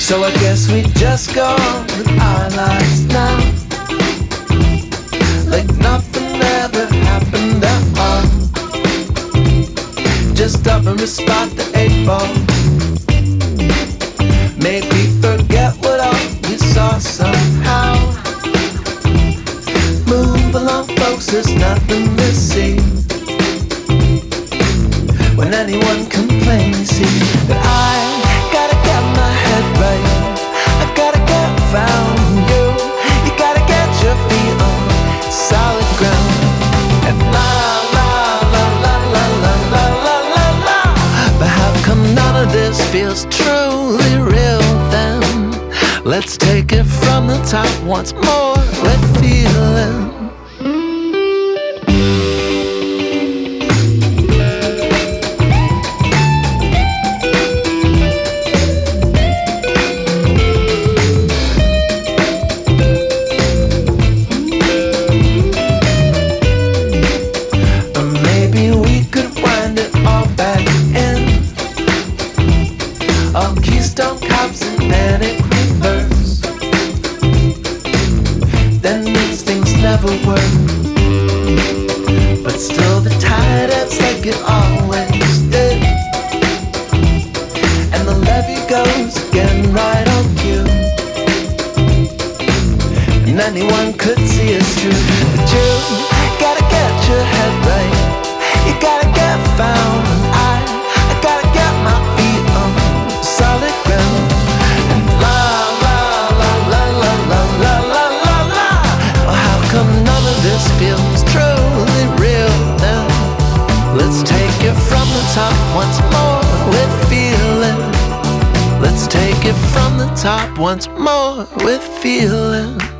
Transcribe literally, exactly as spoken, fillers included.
So I guess we just go on with our lives now, like nothing ever happened at all. Just up and spot the eight ball. Maybe forget what all we saw somehow. Move along folks, there's nothing to see. When anyone complains, you see that I gotta get my head right, I gotta get found. You, you gotta get your feet on solid ground. And la la la la la la la la la la. But how come none of this feels truly real then? Let's take it from the top once more with feeling. Keystone cops and manic reverse. Then these things never work, but still the tide ebbs like it always did, and the levee goes again right on cue. And anyone could see it's true, but you gotta get your head right, you gotta get found. I, I gotta get my feet on solid ground. And la la la la la la la la la la. Oh, how come none of this feels truly real now? Let's take it from the top once more with feeling. Let's take it from the top once more with feeling.